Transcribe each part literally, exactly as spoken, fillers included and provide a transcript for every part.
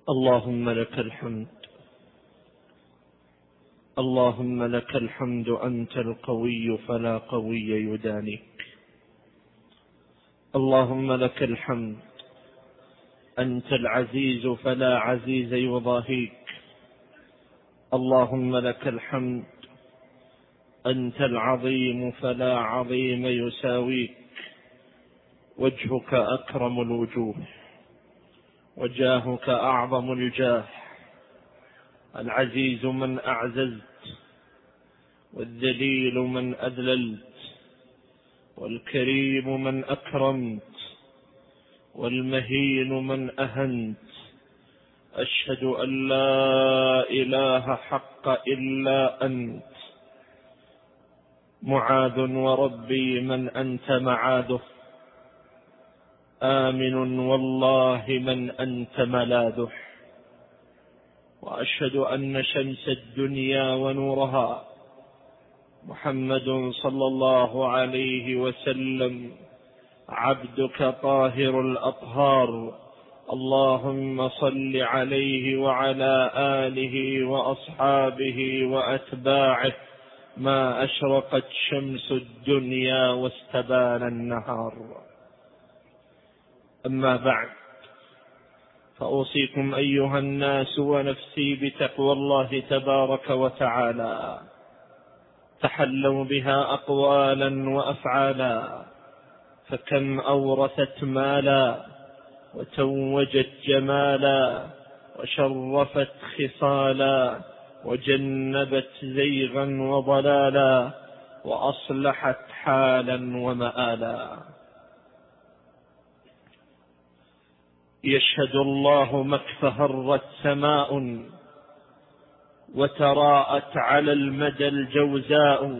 اللهم لك الحمد، اللهم لك الحمد، أنت القوي فلا قوي يدانيك. اللهم لك الحمد، أنت العزيز فلا عزيز يضاهيك. اللهم لك الحمد، أنت العظيم فلا عظيم يساويك. وجهك أكرم الوجوه، وجاهك أعظم الجاه. العزيز من أعززت، والذليل من أذللت، والكريم من أكرمت، والمهين من أهنت. أشهد أن لا إله حق إلا أنت. معاذ وربي من أنت معاذه، آمن والله من أنت ملاذه. وأشهد أن شمس الدنيا ونورها محمد صلى الله عليه وسلم عبدك طاهر الأطهار. اللهم صل عليه وعلى آله وأصحابه وأتباعه ما أشرقت شمس الدنيا واستبان النهار. أما بعد، فأوصيكم أيها الناس ونفسي بتقوى الله تبارك وتعالى. تحلوا بها أقوالا وأفعالا، فكم أورثت مالا، وتوجت جمالا، وشرفت خصالا، وجنبت زيغا وضلالا، وأصلحت حالا ومآلا. يشهد الله ما اكفهرت سماء، وتراءت على المدى الجوزاء،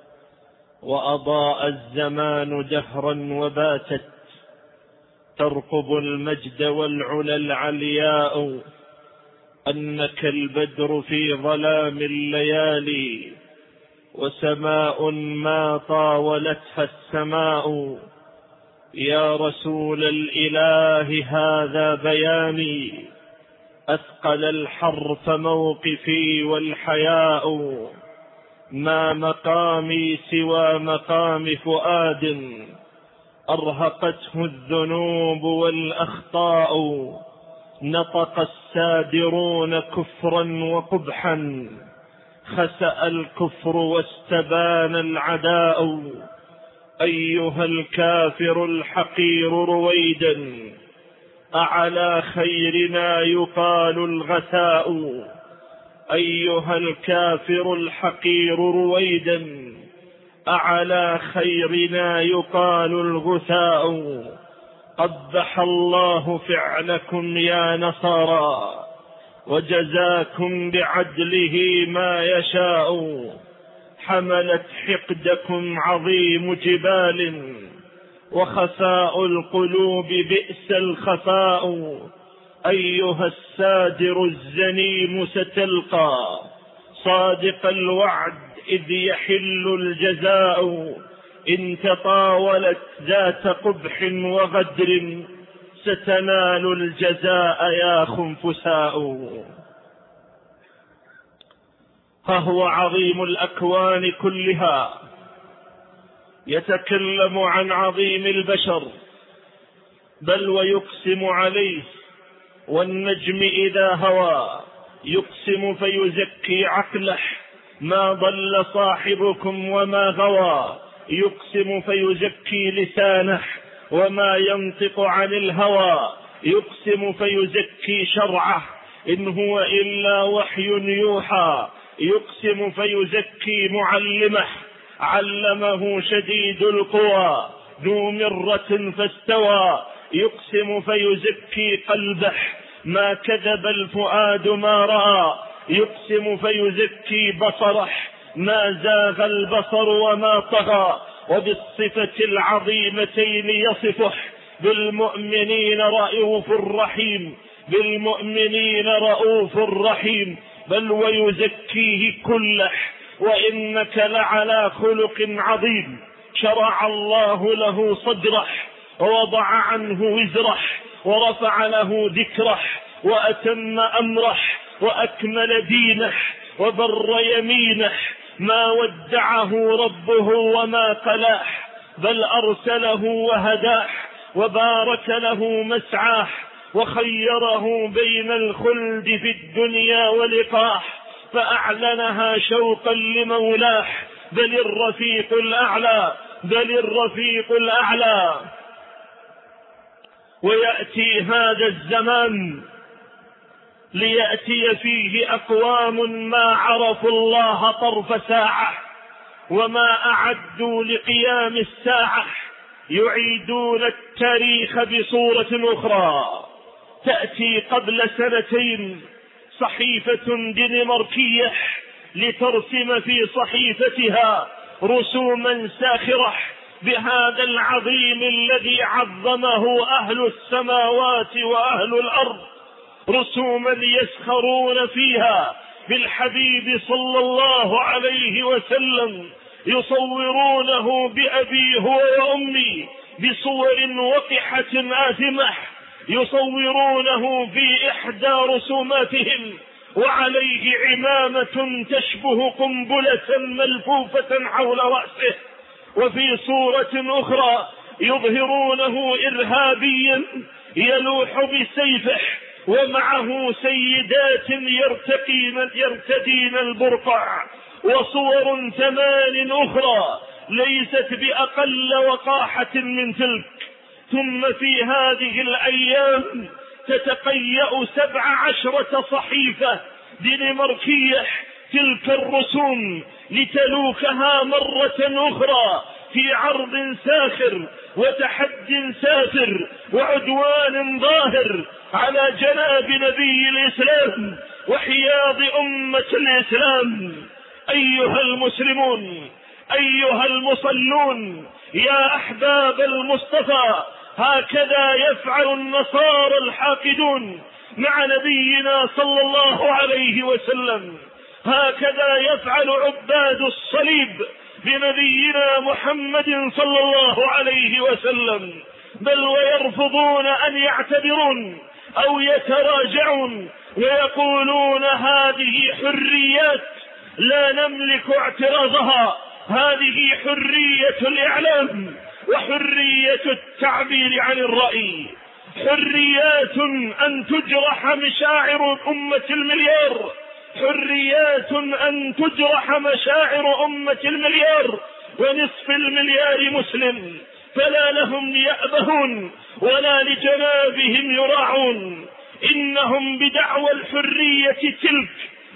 وأضاء الزمان دهرا وباتت ترقب المجد والعلا العلياء. أنك البدر في ظلام الليالي، وسماء ما طاولتها السماء. يا رسول الإله هذا بياني، أثقل الحرف موقفي والحياء. ما مقامي سوى مقام فؤاد، أرهقته الذنوب والأخطاء. نطق السادرون كفرا وقبحا، خسأ الكفر واستبان العداء. أيها الكافر الحقير رويدا، أعلى خيرنا يقال الغثاء. أيها الكافر الحقير رويدا، أعلى خيرنا يقال الغثاء. قبح الله فعلكم يا نصارى، وجزاكم بعدله ما يشاء. حملت حقدكم عظيم جبال، وخفاء القلوب بئس الخفاء. أيها السادر الزنيم ستلقى صادق الوعد إذ يحل الجزاء. إن تطاولت ذات قبح وغدر، ستنال الجزاء يا خنفساء. فهو عظيم الأكوان كلها، يتكلم عن عظيم البشر، بل ويقسم عليه. والنجم إذا هوى يقسم فيزكي عقله، ما ضل صاحبكم وما غوى. يقسم فيزكي لسانه، وما ينطق عن الهوى. يقسم فيزكي شرعه، إن هو إلا وحي يوحى. يقسم فيزكي معلمه، علمه شديد القوى، ذو مرة فاستوى. يقسم فيزكي قلبه، ما كذب الفؤاد ما رأى. يقسم فيزكي بصره، ما زاغ البصر وما طغى. وبالصفة العظيمتين يصفه، بالمؤمنين رؤوف رحيم، بالمؤمنين رؤوف رحيم. بل ويزكيه كله، وإنك لعلى خلق عظيم. شرع الله له صدره، ووضع عنه وزره، ورفع له ذكره، وأتم أمره وأكمل دينه وبر يمينه، ما ودعه ربه وما قلاه، بل أرسله وهداه وبارك له مسعاه وخيره بين الخلد في الدنيا ولقاه، فأعلنها شوقا لمولاه، بل الرفيق الأعلى بل الرفيق الأعلى. ويأتي هذا الزمان ليأتي فيه أقوام ما عرفوا الله طرف ساعة وما أعدوا لقيام الساعة، يعيدون التاريخ بصورة أخرى. تأتي قبل سنتين صحيفة دنماركية لترسم في صحيفتها رسوما ساخرة بهذا العظيم الذي عظمه أهل السماوات وأهل الأرض، رسوما يسخرون فيها بالحبيب صلى الله عليه وسلم، يصورونه بأبي هو وأمي بصور وقحة آثمة، يصورونه في إحدى رسوماتهم وعليه عمامة تشبه قنبلة ملفوفة حول رأسه، وفي صورة أخرى يظهرونه إرهابيا يلوح بسيفه ومعه سيدات يرتقين يرتدين البرقع، وصور ثمان أخرى ليست بأقل وقاحة من تلك. ثم في هذه الأيام تتقيأ سبع عشرة صحيفة دنماركية تلك الرسوم لتلوكها مرة أخرى في عرض ساخر وتحد سافر وعدوان ظاهر على جناب نبي الإسلام وحياض أمة الإسلام. أيها المسلمون، أيها المصلون، يا أحباب المصطفى، هكذا يفعل النصارى الحاقدون مع نبينا صلى الله عليه وسلم، هكذا يفعل عباد الصليب بنبينا محمد صلى الله عليه وسلم، بل ويرفضون أن يعتبرون أو يتراجعون ويقولون هذه حريات لا نملك اعتراضها، هذه حرية الإعلام وحرية التعبير عن الرأي، حريات أن تجرح مشاعر أمة المليار، حريات أن تجرح مشاعر أمة المليار ونصف المليار مسلم، فلا لهم يأبهون ولا لجنابهم يراعون. إنهم بدعوى الحرية تلك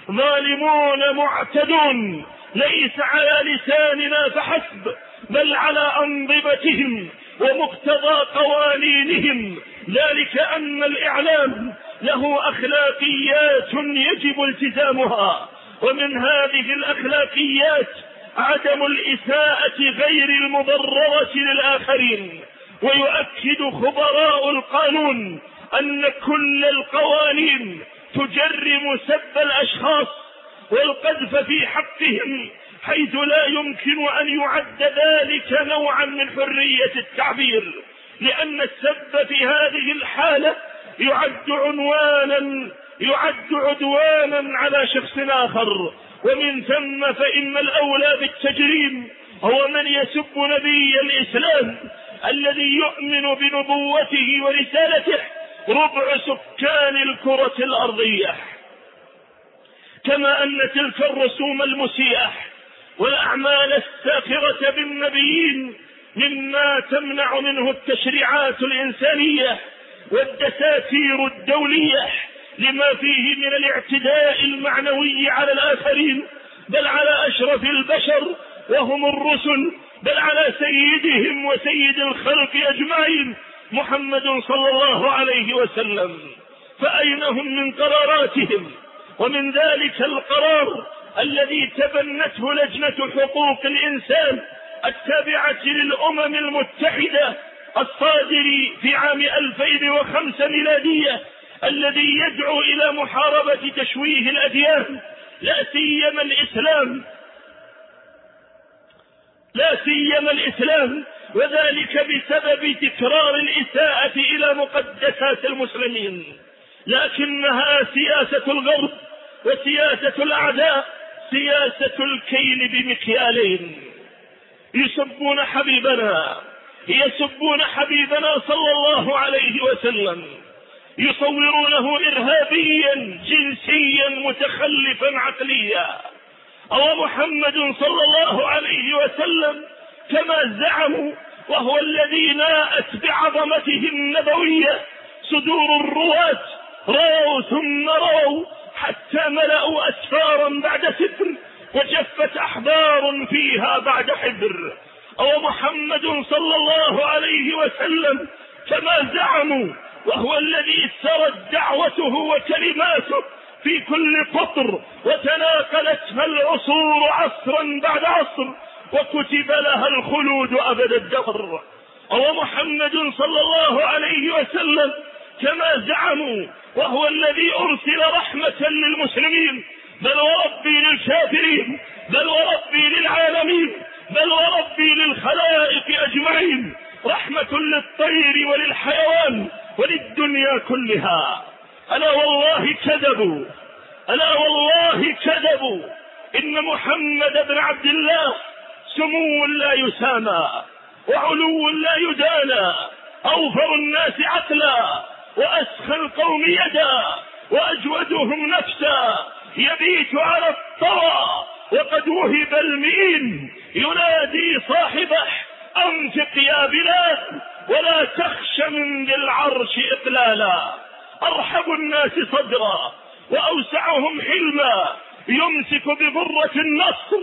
ظالمون معتدون، ليس على لساننا فحسب بل على أنظمتهم ومقتضى قوانينهم، ذلك أن الإعلام له أخلاقيات يجب التزامها، ومن هذه الأخلاقيات عدم الإساءة غير المبررة للآخرين. ويؤكد خبراء القانون أن كل القوانين تجرم سب الأشخاص والقذف في حقهم، حيث لا يمكن أن يعد ذلك نوعا من حرية التعبير، لأن السب في هذه الحالة يعد عنوانا يعد عدوانا على شخص آخر، ومن ثم فإن الأولى بالتجريم هو من يسب نبي الإسلام الذي يؤمن بنبوته ورسالته ربع سكان الكرة الأرضية. كما أن تلك الرسوم المسيئة والأعمال الساخرة بالنبيين مما تمنع منه التشريعات الإنسانية والدساتير الدولية، لما فيه من الاعتداء المعنوي على الآخرين، بل على أشرف البشر وهم الرسل، بل على سيدهم وسيد الخلق أجمعين محمد صلى الله عليه وسلم. فأين هم من قراراتهم؟ ومن ذلك القرار الذي تبنته لجنة حقوق الإنسان التابعة للأمم المتحدة الصادر في عام ألفين وخمسة ميلادية، الذي يدعو إلى محاربة تشويه الأديان، لا سيما الإسلام لا سيما الإسلام وذلك بسبب تكرار الإساءة إلى مقدسات المسلمين. لكنها سياسة الغرب وسياسة الأعداء، سياسة الكيل بمكيالين. يسبون حبيبنا، يسبون حبيبنا صلى الله عليه وسلم، يصورونه إرهابيا جنسيا متخلفا عقليا. أو محمد صلى الله عليه وسلم كما زعموا، وهو الذي ناءت بعظمته النبوية صدور الرواة، رووا ثم رووا حتى ملأوا أسفارا بعد ستر، وجفت أحبار فيها بعد حبر. أو محمد صلى الله عليه وسلم كما زعموا، وهو الذي سرت دعوته وكلماته في كل قطر، وتناقلتها العصور عصرا بعد عصر، وكتب لها الخلود أبد الدهر. أو محمد صلى الله عليه وسلم كما زعموا، وهو الذي أرسل رحمة للمسلمين، بل وربي للكافرين، بل وربي للعالمين، بل وربي للخلائق أجمعين، رحمة للطير وللحيوان وللدنيا كلها. ألا والله كذبوا، ألا والله كذبوا. إن محمد بن عبد الله سمو لا يسامى، وعلو لا يدانى، أوفر الناس عقلا، وأسخى القوم يدا، وأجودهم نفسا، يبيت على الطوى وقد وهب المئين، ينادي صاحبه أنفق يا بلاد ولا تخش من ذي العرش إقلالا. أرحب الناس صدرا وأوسعهم حلما، يمسك ببرة النصر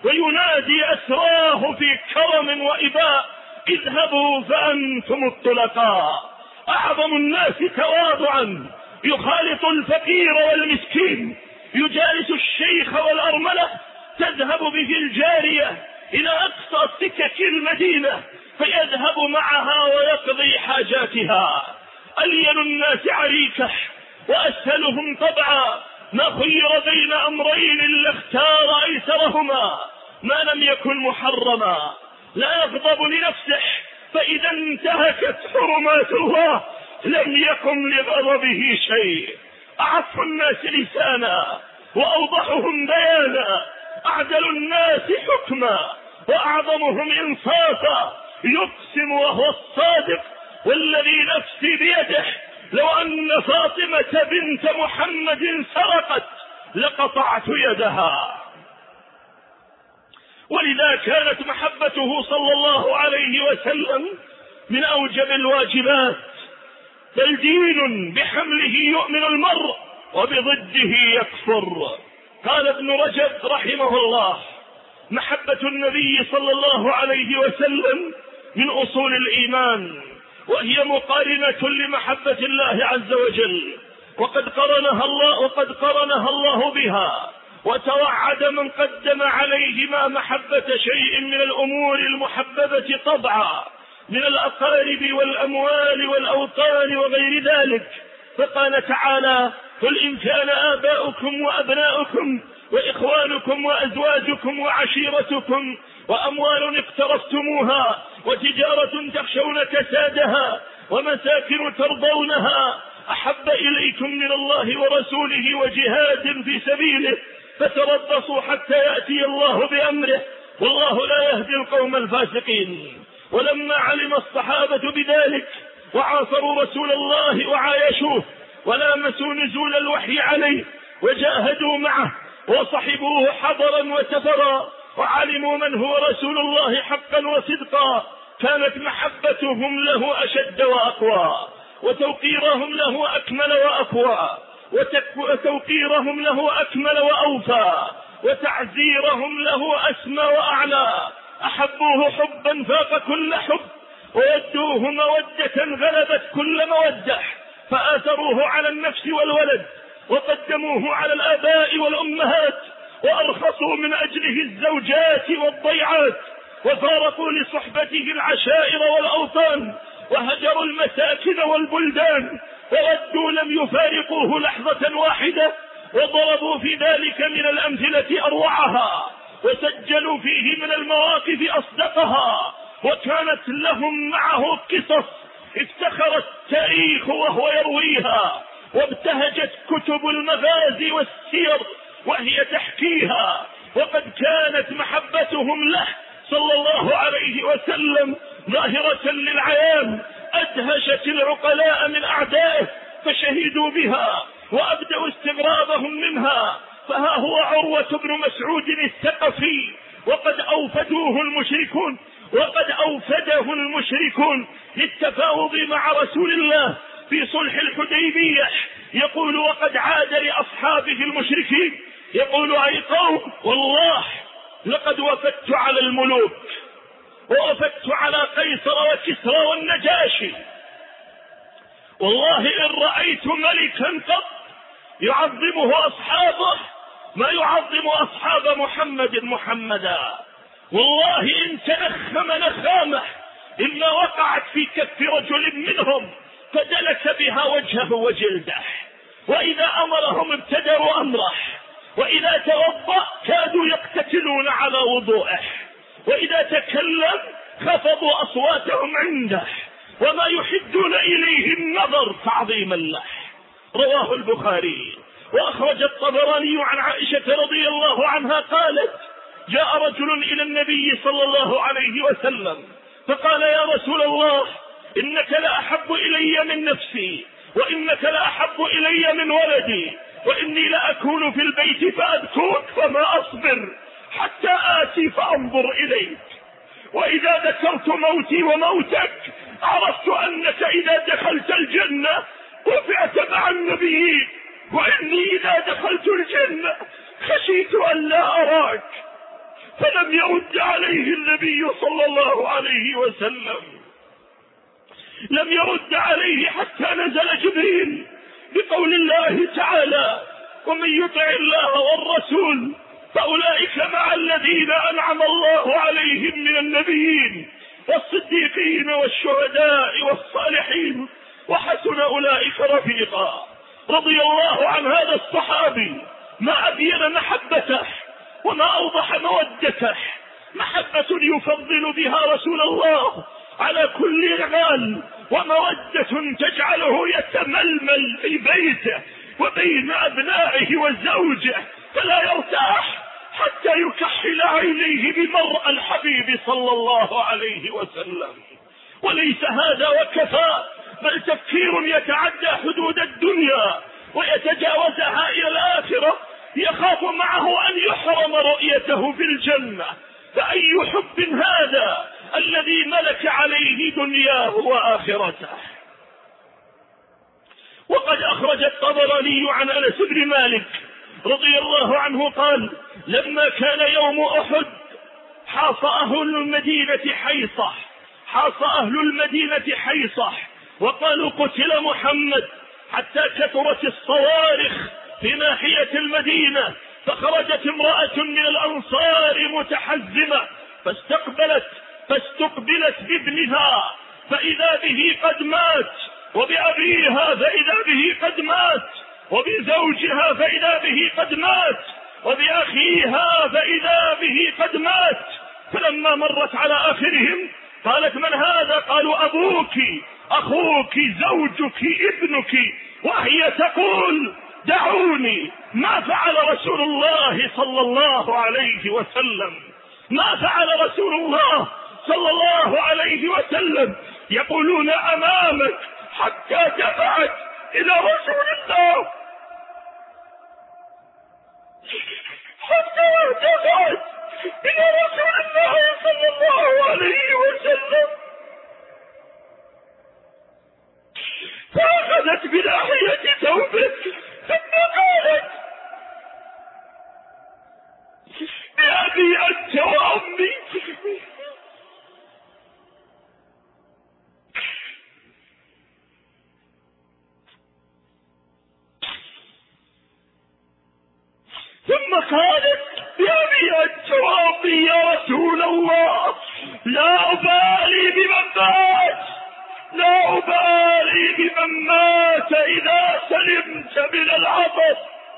وينادي أسراه في كرم وإباء، اذهبوا فأنتم الطلقاء. أعظم الناس تواضعا يخالط الفقير والمسكين، يجالس الشيخ والأرملة، تذهب به الجارية إلى أقصى سكك المدينة فيذهب معها ويقضي حاجاتها. ألين الناس عريكة وأسهلهم طبعا، ما خير بين أمرين لاختار أيسرهما، ما لم يكن محرما لا يغضب لنفسه، فإذا انتهكت حرمات الله لم يكن لغضبه شيء. أعف الناس لسانا وأوضحهم بيانا، أعدل الناس حكما وأعظمهم إنصافا، يقسم وهو الصادق والذي نفسي بيده لو أن فاطمة بنت محمد سرقت لقطعت يدها. ولذا كانت محبته صلى الله عليه وسلم من أوجب الواجبات، بل دين بحمله يؤمن المرء وبضده يكفر. قال ابن رجب رحمه الله: محبة النبي صلى الله عليه وسلم من أصول الإيمان، وهي مقارنة لمحبة الله عز وجل، وقد قرنها الله وقد قرنها الله بها، وتوعد من قدم عليهما محبة شيء من الأمور المحببة طبعا من الأقارب والأموال والأوطان وغير ذلك. فقال تعالى: قل إن كان آباؤكم وأبناؤكم وإخوانكم وأزواجكم وعشيرتكم وأموال اقترفتموها وتجارة تخشون كسادها ومساكن ترضونها أحب إليكم من الله ورسوله وجهاد في سبيله فتربصوا حتى يأتي الله بأمره والله لا يهدي القوم الفاسقين. ولما علم الصحابة بذلك وعاصروا رسول الله وعايشوه ولامسوا نزول الوحي عليه وجاهدوا معه وصحبوه حضرا وسفرا وعلموا من هو رسول الله حقا وصدقا، كانت محبتهم له أشد وأقوى، وتوقيرهم له أكمل وأقوى، وتوقيرهم له أكمل وأوفى، وتعزيرهم له أسمى وأعلى. أحبوه حبا فاق كل حب، وودوه مودة غلبت كل مودة، فآثروه على النفس والولد، وقدموه على الآباء والأمهات، وأرخصوا من أجله الزوجات والضيعات، وفارقوا لصحبته العشائر والأوطان، وهجروا المساكن والبلدان، وودوا لم يفارقوه لحظة واحدة، وضربوا في ذلك من الأمثلة أروعها، وسجلوا فيه من المواقف أصدقها، وكانت لهم معه قصص افتخر التاريخ وهو يرويها، وابتهجت كتب المغازي والسير وهي تحكيها، وقد كانت محبتهم له صلى الله عليه وسلم ظاهرة للعيان، أدهشت العقلاء من أعدائه فشهدوا بها وأبدأوا استغرابهم منها. فها هو عروة بن مسعود الثقفي وقد أوفدوه المشركون وقد أوفده المشركون للتفاوض مع رسول الله في صلح الحديبية، يقول وقد عاد لأصحابه المشركين يقول: أي قوم، والله لقد وفدت على الملوك ووفدت على قيصر وكسرى والنجاشي، والله إن رأيت ملكا قط يعظمه أصحابه ما يعظم أصحاب محمد محمدا، والله إن تنخم نخامه إلا وقعت في كف رجل منهم فدلك بها وجهه وجلده، وإذا أمرهم ابتدروا أمره، وإذا توضأ كادوا يقتتلون على وضوءه، وإذا تكلم خفضوا أصواتهم عنده، وما يحدون إليه النظر تعظيما له. رواه البخاري. وأخرج الطبراني عن عائشة رضي الله عنها قالت: جاء رجل إلى النبي صلى الله عليه وسلم فقال: يا رسول الله، إنك لأحب إلي من نفسي، وإنك لأحب إلي من ولدي، وإني لأكون في البيت فأذكرك فما أصبر حتى آتي فأنظر إليك، وإذا ذكرت موتي وموتك عرفت أنك إذا دخلت الجنة رفعت مع النبيين، وإني إذا دخلت الجنة خشيت أن لا أراك. فلم يرد عليه النبي صلى الله عليه وسلم، لم يرد عليه حتى نزل جبريل بقول الله تعالى: ومن يطع الله والرسول فأولئك مع الذين أنعم الله عليهم من النبيين والصديقين والشهداء والصالحين وحسن أولئك رفيقا. رضي الله عن هذا الصحابي، ما أبين محبته وما أوضح مودته، محبة يفضل بها رسول الله على كل رجال، ومودة تجعله يتململ في بيته وبين أبنائه وزوجه فلا يرتاح حتى يكحل عينيه بمرء الحبيب صلى الله عليه وسلم. وليس هذا وكفى، بل تفكير يتعدى حدود الدنيا ويتجاوزها إلى الآخرة، يخاف معه أن يحرم رؤيته في الجنة. فأي حب هذا الذي ملك عليه دنياه وآخرته. وقد أخرج الطبراني عن أنس بن مالك رضي الله عنه قال: لما كان يوم أحد حاص أهل المدينة حيصة حاص أهل المدينة حيصة وقالوا: قتل محمد، حتى كثرت الصوارخ في ناحية المدينة، فخرجت امرأة من الأنصار متحزمة فاستقبلت فاستقبلت بابنها فإذا به قد مات، وبأبيها فإذا به قد مات، وبزوجها فإذا به قد مات، وبأخيها فإذا به قد مات. فلما مرت على آخرهم قالت: من هذا؟ قالوا: أبوك، أخوك، زوجك، ابنك. وهي تقول: دعوني، ما فعل رسول الله صلى الله عليه وسلم، ما فعل رسول الله صلى الله عليه وسلم. يقولون أمامك حتى دفعت إلى رسول الله، حتى دفعت إلى رسول الله صلى الله عليه وسلم، فأخذت بناحية ثوبه ثم قالت: بأبي أنت وأمي، ثم قالت: بأبي أنت وأمي يا رسول الله، لا أبالي بمن مات، لا أبالي بمن مات إذا سلمت من العطش،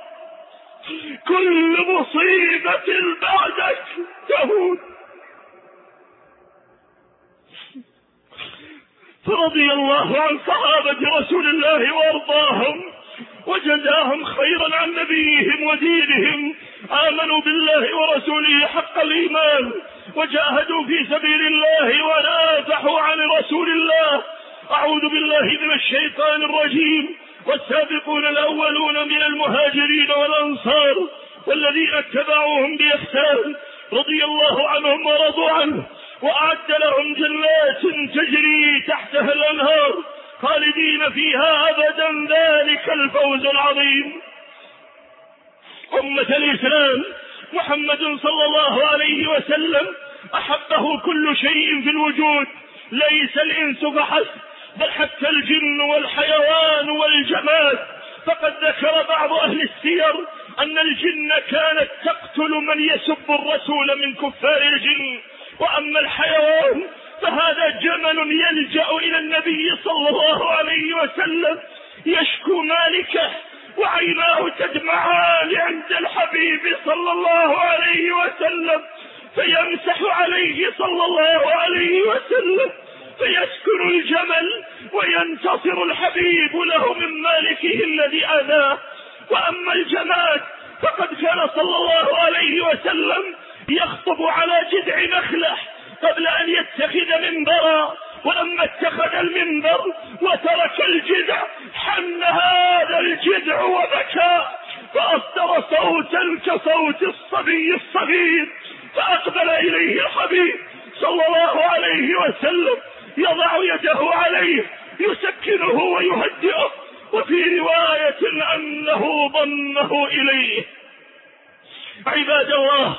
كل مصيبة بعدك تهون. فرضي الله عن صحابة رسول الله وارضاهم وجزاهم خيرا عن نبيهم ودينهم. آمنوا بالله ورسوله حق الإيمان وجاهدوا في سبيل الله ونافحوا عن رسول الله. أعوذ بالله من الشيطان الرجيم. والسابقون الأولون من المهاجرين والأنصار والذين اتبعوهم بإحسان رضي الله عنهم ورضوا عنه وأعد لهم جنات تجري تحتها الأنهار خالدين فيها أبدا ذلك الفوز العظيم. أمة الإسلام، محمد صلى الله عليه وسلم أحبه كل شيء في الوجود، ليس الإنس فحسب بل حتى الجن والحيوان والجماد. فقد ذكر بعض أهل السير أن الجن كانت تقتل من يسب الرسول من كفار الجن، وأما الحيوان فهذا جمل يلجأ إلى النبي صلى الله عليه وسلم يشكو مالكه وعيناه تدمعان عند الحبيب صلى الله عليه وسلم، فيمسح عليه صلى الله عليه وسلم فيسكن الجمل وينتصر الحبيب له من مالكه الذي آذاه. وأما الجماد فقد كان صلى الله عليه وسلم يخطب على جذع نخلة قبل أن يتخذ منبرا، ولما اتخذ المنبر وترك الجذع حن هذا الجذع وبكى فأصدر صوتا كصوت الصبي الصغير، فأقبل إليه الحبيب صلى الله عليه وسلم يضع يده عليه يسكنه ويهدئه، وفي رواية أنه ضمه إليه. عباد الله،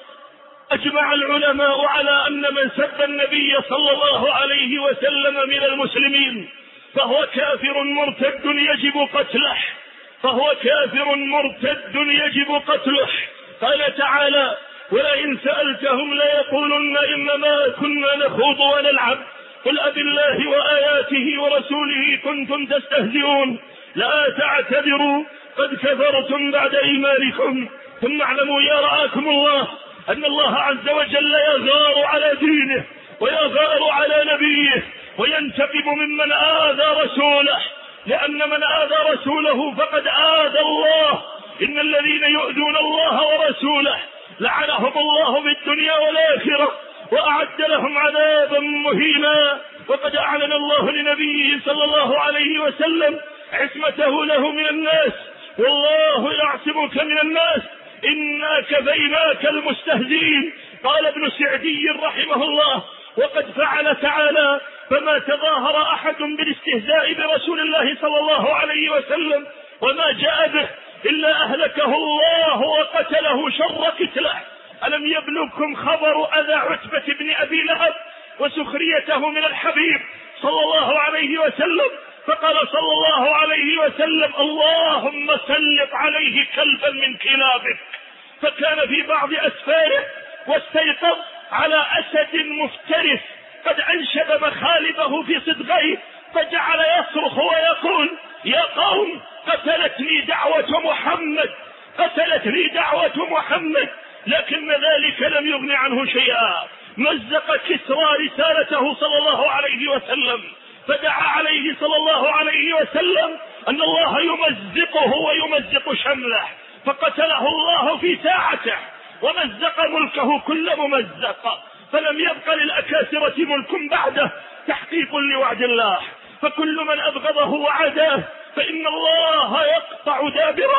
أجمع العلماء على أن من سب النبي صلى الله عليه وسلم من المسلمين فهو كافر مرتد يجب قتله، فهو كافر مرتد يجب قتله. قال تعالى: ولئن سألتهم ليقولن إنما كنا نخوض ونلعب قل أبالله وآياته ورسوله كنتم تستهزئون لا تعتذروا قد كفرتم بعد إيمانكم. ثم اعلموا يا رعاكم الله أن الله عز وجل يغار على دينه ويغار على نبيه وينتقم ممن آذى رسوله، لأن من آذى رسوله فقد آذى الله. إن الذين يؤذون الله ورسوله لعنهم الله في الدنيا والآخرة وأعد لهم عذابا مهينا. وقد أعلن الله لنبيه صلى الله عليه وسلم عصمته له من الناس: والله يعصمك من الناس إنا كفيناك المستهزئين. قال ابن سعدي رحمه الله: وقد فعل تعالى فما تظاهر أحد بالاستهزاء برسول الله صلى الله عليه وسلم وما جاء به إلا أهلكه الله وقتله شر قتله. ألم يبلغكم خبر أذى عتبة بن أبي لهب وسخريته من الحبيب صلى الله عليه وسلم؟ فقال صلى الله عليه وسلم: اللهم سلط عليه كلبا من كلابك. فكان في بعض أسفاره واستيقظ على أسد مفترس قد أنشب مخالبه في صدغيه، فجعل يصرخ ويقول: يا قوم قتلتني دعوة محمد، قتلتني دعوة محمد. لكن ذلك لم يغن عنه شيئا، مزق كسرى رسالته صلى الله عليه وسلم، فدعا عليه صلى الله عليه وسلم أن الله يمزقه ويمزق شمله، فقتله الله في ساعته ومزق ملكه كل ممزق، فلم يبق للأكاسرة ملك بعده تحقيق لوعد الله. فكل من أبغضه وعداه فإن الله يقطع دابره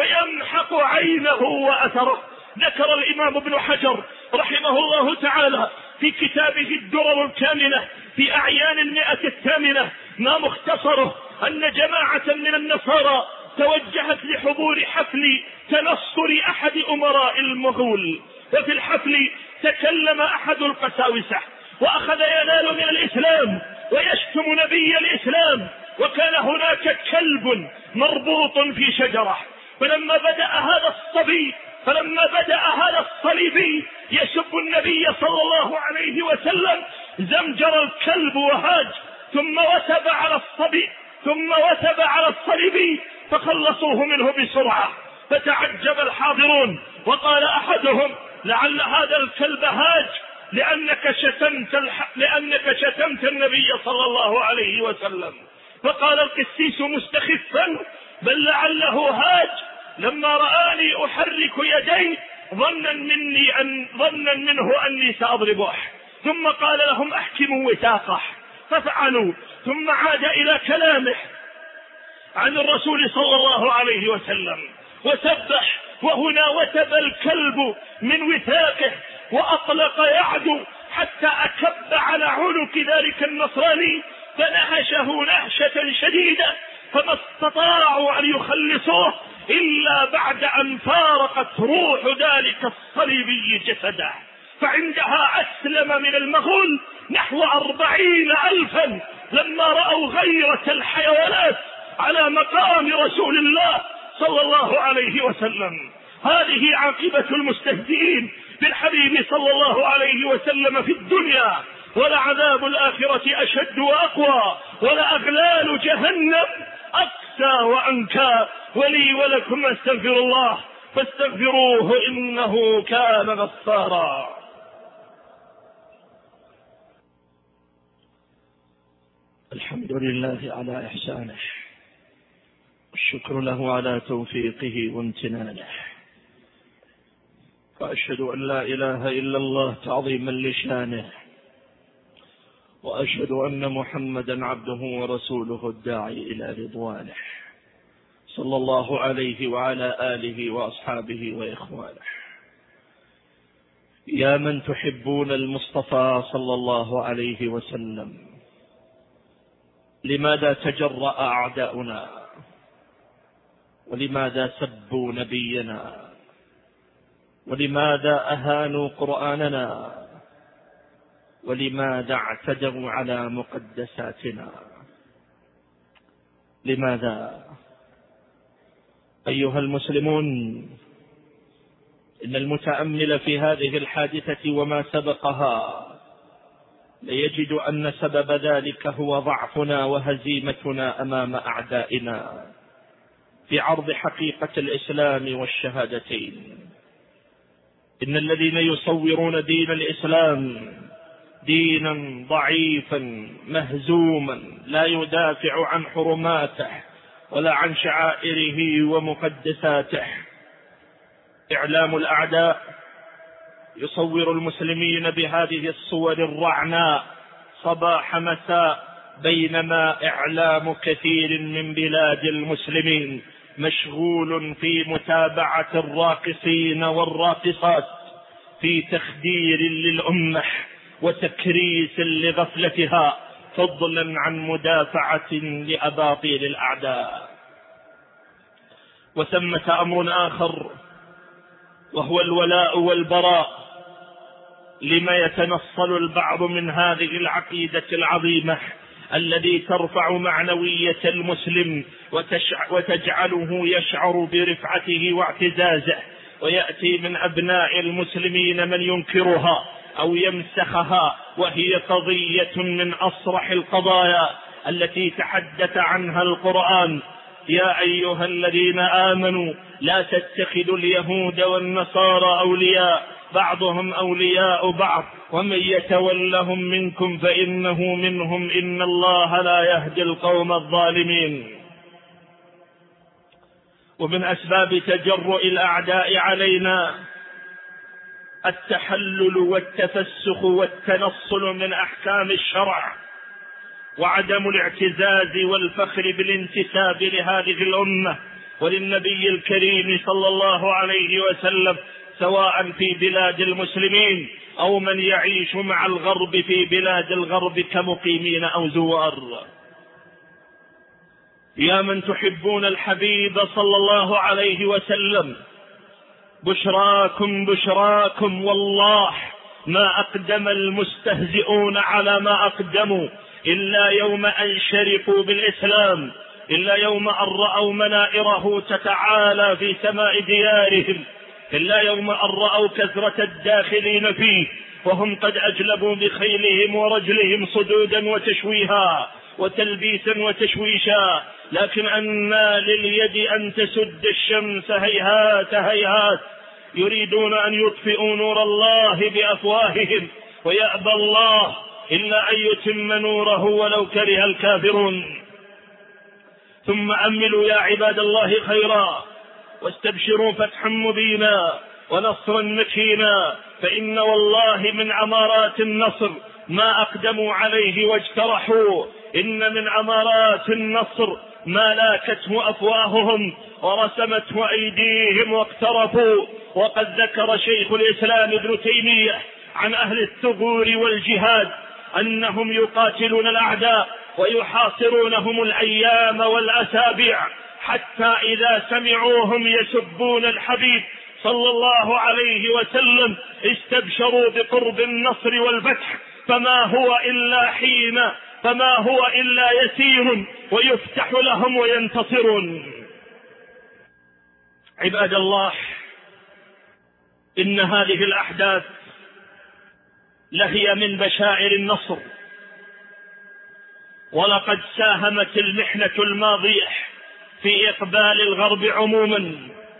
ويمحق عينه وأثره. ذكر الإمام ابن حجر رحمه الله تعالى في كتابه الدرر الكامنة في أعيان المئة الثامنة ما مختصره أن جماعة من النصارى توجهت لحضور حفل تنصر أحد أمراء المغول، وفي الحفل تكلم أحد القساوسة وأخذ ينال من الإسلام ويشتم نبي الإسلام، وكان هناك كلب مربوط في شجرة. فلما بدأ هذا الصبي فلما بدأ هذا الصليبي يسب النبي صلى الله عليه وسلم زمجر الكلب وهاج، ثم وثب على الصبي ثم وثب على الصليبي فخلصوه منه بسرعة. فتعجب الحاضرون وقال أحدهم: لعل هذا الكلب هاج لأنك شتمت, الح... لأنك شتمت النبي صلى الله عليه وسلم. فقال القسيس مستخفا: بل لعله هاج لما رآني أحرك يدي ظنا مني أن ظنا منه أني سأضربه، ثم قال لهم احكموا وثاقه ففعلوا، ثم عاد إلى كلامه عن الرسول صلى الله عليه وسلم وسبح، وهنا وتب الكلب من وثاقه وأطلق يعدو حتى أكب على عنق ذلك النصراني فنهشه نهشة شديدة، فما استطاعوا أن يخلصوه إلا بعد أن فارقت روح ذلك الصليبي جسده. فعندها أسلم من المغول نحو أربعين ألفا لما رأوا غيرة الحيوانات على مقام رسول الله صلى الله عليه وسلم. هذه عاقبة المستهزئين بالحبيب صلى الله عليه وسلم في الدنيا، ولعذاب الآخرة أشد وأقوى، ولأغلال جهنم أقسى وأنكى. ولي ولكم أستغفر الله فاستغفروه إنه كان غفارا. الحمد لله على إحسانه، الشكر له على توفيقه وامتنانه، وأشهد أن لا إله إلا الله تعظيما لشانه، وأشهد أن محمدا عبده ورسوله الداعي إلى رضوانه صلى الله عليه وعلى آله وأصحابه وإخوانه. يا من تحبون المصطفى صلى الله عليه وسلم، لماذا تجرأ أعداؤنا؟ ولماذا سبوا نبينا؟ ولماذا أهانوا قرآننا؟ ولماذا اعتدوا على مقدساتنا؟ لماذا؟ أيها المسلمون، إن المتأمل في هذه الحادثة وما سبقها ليجد أن سبب ذلك هو ضعفنا وهزيمتنا أمام أعدائنا في عرض حقيقة الإسلام والشهادتين. إن الذين يصورون دين الإسلام دينا ضعيفا مهزوما لا يدافع عن حرماته ولا عن شعائره ومقدساته. إعلام الأعداء يصور المسلمين بهذه الصور الرعناء صباح مساء، بينما إعلام كثير من بلاد المسلمين مشغول في متابعة الراقصين والراقصات، في تخدير للأمة وتكريس لغفلتها، فضلا عن مدافعة لأباطيل الأعداء. وثمة أمر آخر وهو الولاء والبراء. لما يتنصل البعض من هذه العقيدة العظيمة الذي ترفع معنوية المسلم وتجعله يشعر برفعته واعتزازه، ويأتي من أبناء المسلمين من ينكرها أو يمسخها، وهي قضية من أصرح القضايا التي تحدث عنها القرآن. يا أيها الذين آمنوا لا تتخذوا اليهود والنصارى أولياء بعضهم أولياء بعض ومن يتولهم منكم فإنه منهم إن الله لا يهدي القوم الظالمين. ومن أسباب تجرؤ الأعداء علينا التحلل والتفسخ والتنصل من أحكام الشرع، وعدم الاعتزاز والفخر بالانتساب لهذه الأمة وللنبي الكريم صلى الله عليه وسلم، سواء في بلاد المسلمين أو من يعيش مع الغرب في بلاد الغرب كمقيمين أو زوار. يا من تحبون الحبيب صلى الله عليه وسلم، بشراكم بشراكم، والله ما أقدم المستهزئون على ما أقدموا إلا يوم أن شرفوا بالإسلام، إلا يوم أن رأوا منائره تتعالى في سماء ديارهم، إلا يوم أن رأوا كثرة الداخلين فيه وهم قد أجلبوا بخيلهم ورجلهم صدودا وتشويها وتلبيسا وتشويشا. لكن أنى لليد أن تسد الشمس هيهات هيهات، يريدون أن يطفئوا نور الله بأفواههم ويأبى الله إلا أن يتم نوره ولو كره الكافرون. ثم أملوا يا عباد الله خيرا واستبشروا فتحا مبينا ونصرا مكينا، فإن والله من أمارات النصر ما أقدموا عليه واجترحوا، إن من أمارات النصر ما لاكته أفواههم ورسمته أيديهم واقترفوا. وقد ذكر شيخ الإسلام ابن تيمية عن أهل الثغور والجهاد أنهم يقاتلون الأعداء ويحاصرونهم الأيام والأسابيع، حتى إذا سمعوهم يسبون الحبيب صلى الله عليه وسلم استبشروا بقرب النصر والفتح، فما هو إلا حين فما هو إلا يسير ويفتح لهم وينتصرون. عباد الله، إن هذه الأحداث لهي من بشائر النصر، ولقد ساهمت المحنة الماضية في إقبال الغرب عموما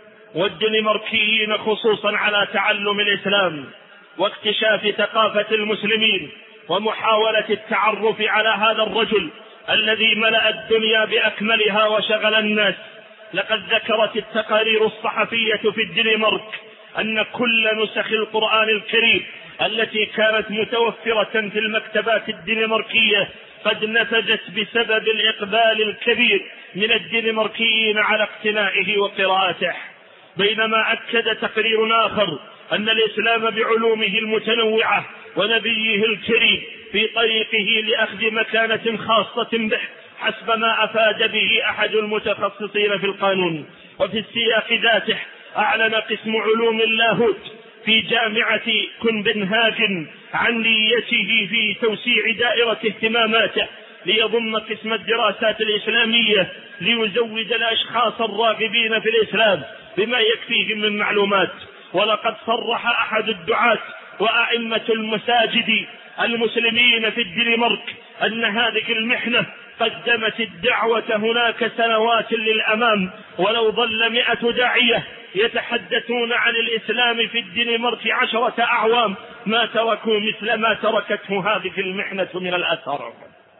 والدنماركيين خصوصا على تعلم الإسلام واكتشاف ثقافة المسلمين ومحاولة التعرف على هذا الرجل الذي ملأ الدنيا بأكملها وشغل الناس. لقد ذكرت التقارير الصحفية في الدنمارك أن كل نسخ القرآن الكريم التي كانت متوفرة في المكتبات الدنماركية قد نفذت بسبب الإقبال الكبير من الدنماركيين على اقتنائه وقراءته. بينما أكد تقرير آخر أن الإسلام بعلومه المتنوعة ونبيه الكريم في طريقه لأخذ مكانة خاصة به حسب ما أفاد به أحد المتخصصين في القانون. وفي السياق ذاته أعلن قسم علوم اللاهوت في جامعة كوبنهاجن عن نيته في توسيع دائرة اهتماماته ليضم قسم الدراسات الإسلامية ليزود الأشخاص الراغبين في الإسلام بما يكفيهم من معلومات. ولقد صرح أحد الدعاة وأئمة المساجد المسلمين في الدنمارك أن هذه المحنة قدمت الدعوة هناك سنوات للأمام، ولو ظل مئة داعية يتحدثون عن الإسلام في الدنمارك عشرة أعوام ما تركوا مثل ما تركته هذه المحنة من الأثر.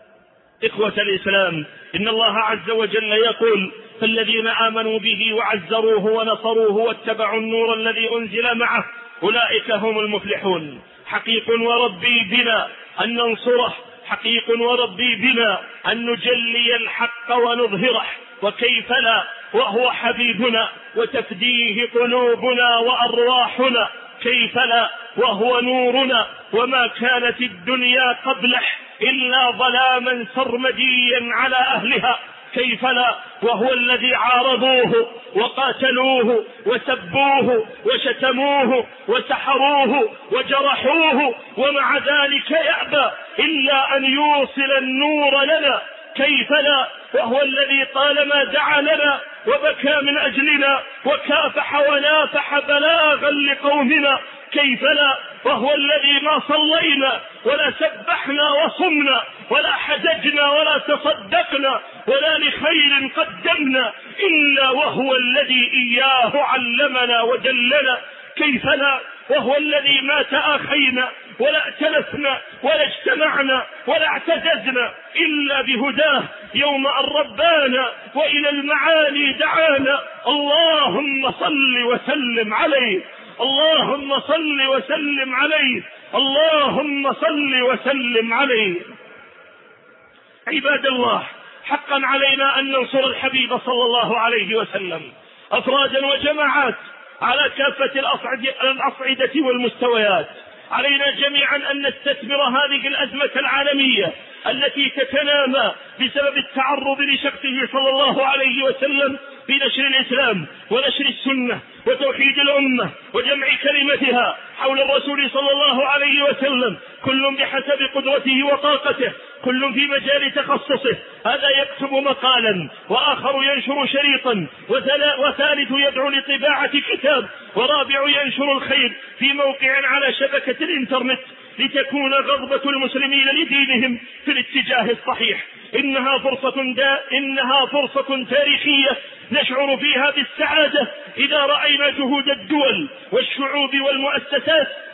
إخوة الإسلام، إن الله عز وجل يقول: فالذين آمنوا به وعزروه ونصروه واتبعوا النور الذي أنزل معه أولئك هم المفلحون. حقيق وربي بنا أن ننصره، حقيق وربي بنا أن نجلي الحق ونظهره، وكيف لا وهو حبيبنا وتفديه قلوبنا وأرواحنا، كيف لا وهو نورنا وما كانت الدنيا قبله إلا ظلاما سرمديا على أهلها، كيف لا وهو الذي عارضوه وقاتلوه وسبوه وشتموه وسحروه وجرحوه ومع ذلك يأبى إلا أن يوصل النور لنا، كيف لا وهو الذي طالما دعا لنا وبكى من أجلنا وكافح ونافح بلاغا لقومنا، كيف لا وهو الذي ما صلينا ولا سبحنا وصمنا ولا حججنا ولا تصدقنا ولا لخير قدمنا إلا وهو الذي إياه علمنا ودلنا، كيف لا وهو الذي ما تآخينا ولا ائتلفنا ولا اجتمعنا ولا اعتززنا إلا بهداه يوم أن ربانا وإلى المعالي دعانا. اللهم صل وسلم عليه، اللهم صل وسلم عليه، اللهم صل وسلم عليه. عباد الله، حقا علينا أن ننصر الحبيب صلى الله عليه وسلم أفرادا وجماعات على كافة الأصعدة والمستويات. علينا جميعا أن نستثمر هذه الأزمة العالمية التي تتنامى بسبب التعرض لشخصه صلى الله عليه وسلم في نشر الإسلام ونشر السنة وتوحيد الأمة وجمع كلمتها حول الرسول صلى الله عليه وسلم، كل بحسب قدرته وطاقته، كل في مجال تخصصه. هذا يكتب مقالا وآخر ينشر شريطا وثالث يدعو لطباعة كتاب ورابع ينشر الخير في موقع على شبكة الإنترنت لتكون غضبة المسلمين لدينهم في الاتجاه الصحيح. إنها فرصة دا إنها فرصة تاريخية نشعر فيها بالسعادة إذا رأينا جهود الدول والشعوب والمؤسسات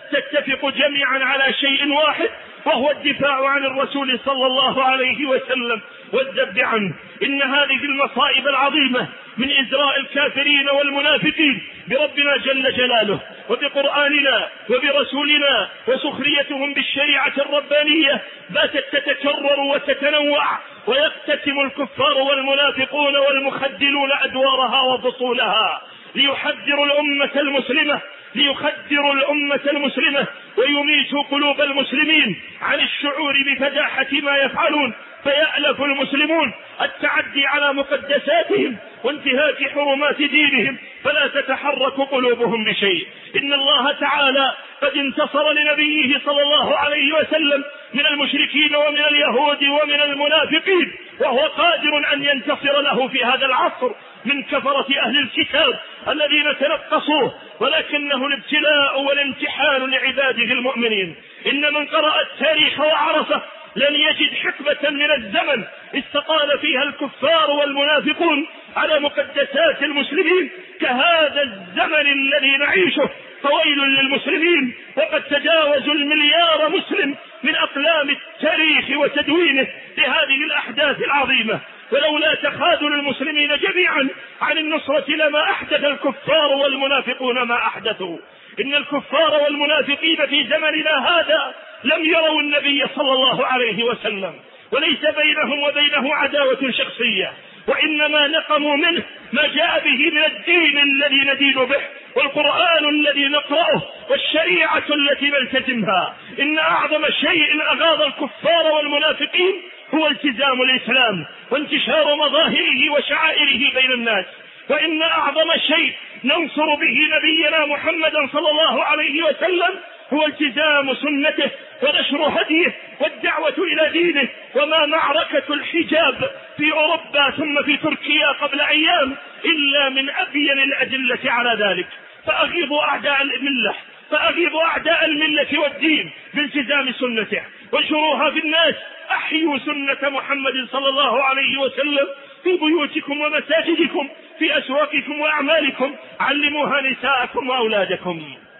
تتفق جميعا على شيء واحد، وهو الدفاع عن الرسول صلى الله عليه وسلم والذب عنه. إن هذه المصائب العظيمة من إزراء الكافرين والمنافقين بربنا جل جلاله وبقرآننا وبرسولنا وسخريتهم بالشريعة الربانية باتت تتكرر وتتنوع، ويقتسم الكفار والمنافقون والمخدلون أدوارها وفصولها ليحذروا الأمة المسلمة ليخدروا الأمة المسلمة ويميتوا قلوب المسلمين عن الشعور بفداحة ما يفعلون، فيألف المسلمون التعدي على مقدساتهم وانتهاك حرمات دينهم، فلا تتحرك قلوبهم بشيء. إن الله تعالى قد انتصر لنبيه صلى الله عليه وسلم من المشركين ومن اليهود ومن المنافقين، وهو قادر أن ينتصر له في هذا العصر من كفرة أهل الكتاب الذين تنقصوه، ولكنه الابتلاء والامتحان لعباده المؤمنين. إن من قرأ التاريخ وعرفه لن يجد حقبة من الزمن استطال فيها الكفار والمنافقون على مقدسات المسلمين كهذا الزمن الذي نعيشه، فويل للمسلمين، وقد تجاوزوا المليار مسلم من أقلام التاريخ وتدوينه لهذه الأحداث العظيمة. ولولا تخاذل المسلمين جميعا عن النصرة لما أحدث الكفار والمنافقون ما أحدثوا. إن الكفار والمنافقين في زمننا هذا لم يروا النبي صلى الله عليه وسلم، وليس بينهم وبينه عداوة شخصية، وإنما نقموا منه ما جاء به من الدين الذي ندين به، والقرآن الذي نقرأه، والشريعة التي نلتزمها. إن أعظم شيء أغاظ الكفار والمنافقين هو التزام الإسلام وانتشار مظاهره وشعائره بين الناس، وإن أعظم شيء ننصر به نبينا محمدا صلى الله عليه وسلم هو التزام سنته ونشر هديه والدعوة إلى دينه. وما معركة الحجاب في أوروبا ثم في تركيا قبل أيام إلا من أبين الأدلة على ذلك. فأغيظوا أعداء الملة فأغيظوا أعداء الملة والدين بالتزام سنته، وانشروها في الناس. أحيوا سنة محمد صلى الله عليه وسلم في بيوتكم ومساجدكم، في أسواقكم وأعمالكم، علموها نساءكم وأولادكم.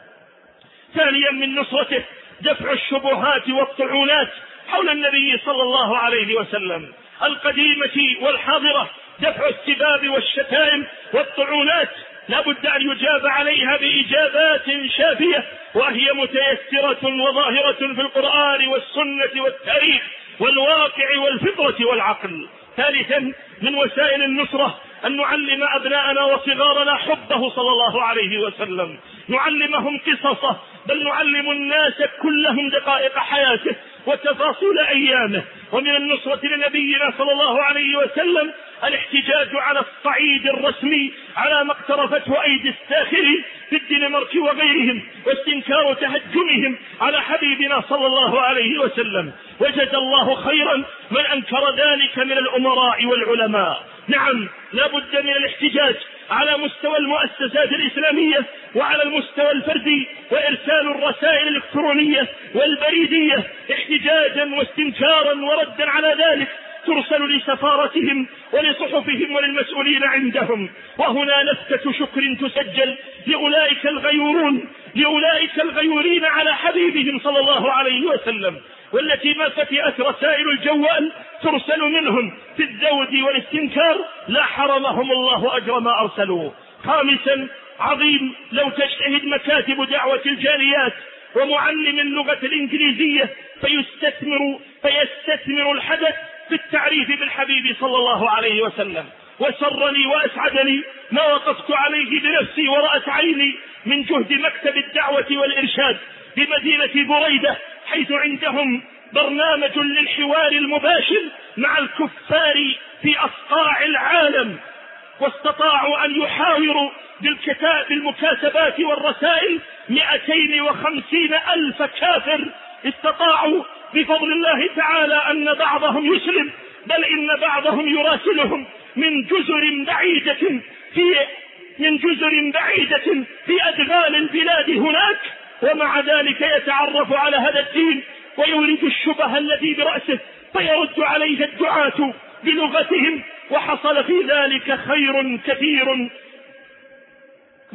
ثانيا من نصرته دفع الشبهات والطعونات حول النبي صلى الله عليه وسلم القديمة والحاضرة، دفع السباب والشتائم والطعونات لا بد أن يجاب عليها بإجابات شافية، وهي متيسرة وظاهرة في القرآن والسنة والتاريخ والواقع والفطرة والعقل. ثالثا من وسائل النصرة أن نعلم أبناءنا وصغارنا حبه صلى الله عليه وسلم، نعلمهم قصصه، بل نعلم الناس كلهم دقائق حياته وتفاصيل أيامه. ومن النصرة لنبينا صلى الله عليه وسلم الاحتجاج على الصعيد الرسمي على ما اقترفته أيدي الساخرين في الدنمارك وغيرهم، واستنكار تهجمهم على حبيبنا صلى الله عليه وسلم. وجزى الله خيرا من أنكر ذلك من الأمراء والعلماء. نعم لا بد من الاحتجاج على مستوى المؤسسات الإسلامية وعلى المستوى الفردي، وإرسال الرسائل الإلكترونية والبريدية احتجاجا واستنكارا وردا على ذلك ترسل لسفارتهم ولصحفهم وللمسؤولين عندهم. وهنا لفتة شكر تسجل لأولئك الغيورون لأولئك الغيورين على حبيبهم صلى الله عليه وسلم، والتي ما فتئت رسائل الجوال ترسل منهم في الذود والاستنكار لا حرمهم الله أجر ما أرسلوه. خامسا عظيم لو تجتهد مكاتب دعوة الجاليات ومعلم اللغة الإنجليزية فيستثمر فيستثمر الحدث في التعريف بالحبيب صلى الله عليه وسلم. وسرني وأسعدني ما وقفت عليه بنفسي ورأت عيني من جهد مكتب الدعوة والإرشاد بمدينة بريدة، حيث عندهم برنامج للحوار المباشر مع الكفار في أصقاع العالم، واستطاعوا أن يحاوروا بالمكاتبات والرسائل مئتين وخمسين ألف كافر. استطاعوا بفضل الله تعالى أن بعضهم يسلم، بل إن بعضهم يراسلهم من جزر بعيدة في من جزر بعيدة في أدغال البلاد هناك، ومع ذلك يتعرف على هذا الدين ويورد الشبه الذي برأسه فيرد عليه الدعاة بلغتهم. وحصل في ذلك خير كثير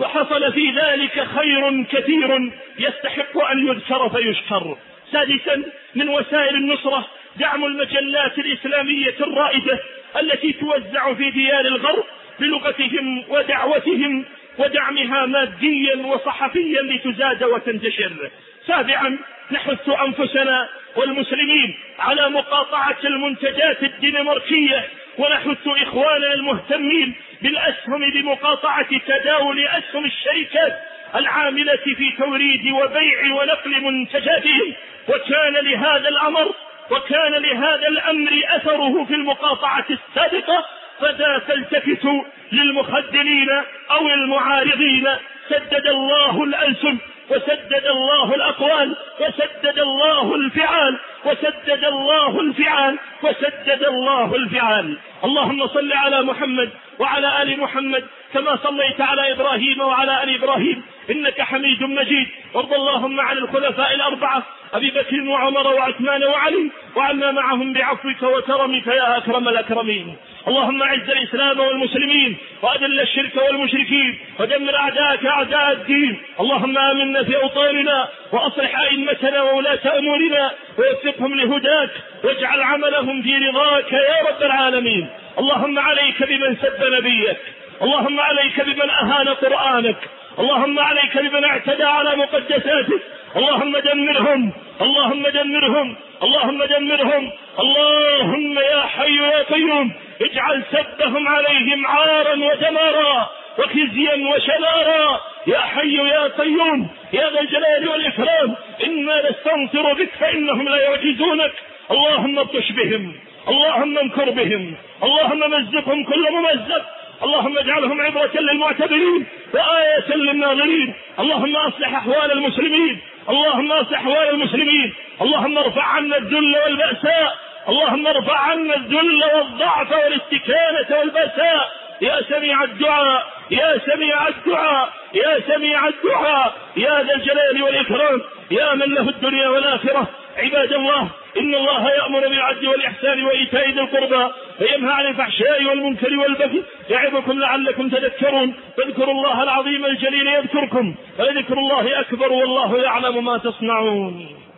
وحصل في ذلك خير كثير يستحق أن يذكر فيشكر. سادسا من وسائل النصرة دعم المجلات الإسلامية الرائدة التي توزع في ديار الغرب بلغتهم ودعوتهم، ودعمها ماديا وصحفيا لتزاد وتنتشر. سابعا نحث أنفسنا والمسلمين على مقاطعة المنتجات الدنماركية، ونحث إخواننا المهتمين بالأسهم بمقاطعة تداول أسهم الشركات العاملة في توريد وبيع ونقل منتجاتهم. وكان لهذا الأمر وكان لهذا الأمر أثره في المقاطعة السابقة، فلا تلتفتوا للمخذلين أو المعارضين. سدد الله الألسن وسدد الله الأقوال وسدد الله الفعال وسدد الله الفعال وسدد الله الفعال. اللهم صل على محمد وعلى آل محمد كما صليت على إبراهيم وعلى آل إبراهيم إنك حميد مجيد. وارض اللهم عن الخلفاء الأربعة أبي بكر وعمر وعثمان وعلي، وعنا معهم بعفوك وكرمك يا أكرم الأكرمين. اللهم اعز الإسلام والمسلمين وأذل الشرك والمشركين ودمر أعداءك أعداء الدين. اللهم آمنا في أوطاننا وأصلح أئمتنا وولاة أمورنا ووفقهم لهداك واجعل عملهم في رضاك يا رب العالمين. اللهم عليك بمن سب نبيك، اللهم عليك بمن أهان قرآنك، اللهم عليك بمن اعتدى على مقدساتك. اللهم دمرهم اللهم دمرهم اللهم دمرهم اللهم يا حي يا قيوم اجعل سبهم عليهم عارا ودمارا وخزيا وشنارا يا حي يا قيوم يا ذا الجلال والإكرام. إنا نستنصر بك فإنهم لا يعجزونك. اللهم ابطش بهم، اللهم انكر بهم، اللهم مزقهم كل ممزق، اللهم اجعلهم عبرة للمعتبرين وآية للناظرين. اللهم أصلح أحوال المسلمين، اللهم أصلح أحوال المسلمين. اللهم ارفع عنا الذل والبأساء، اللهم ارفع عنا الذل والضعف والاستكانة والبأساء يا سميع الدعاء يا سميع الدعاء يا سميع الدعاء يا ذا الجلال والإكرام يا من له الدنيا والآخرة. عباد الله، إن الله يأمر بالعدل والإحسان وإيتاء ذي القربى وينهى عن الفحشاء والمنكر والبغي يعظكم لعلكم تذكرون. فاذكروا الله العظيم الجليل يذكركم، ولذكر الله أكبر والله يعلم ما تصنعون.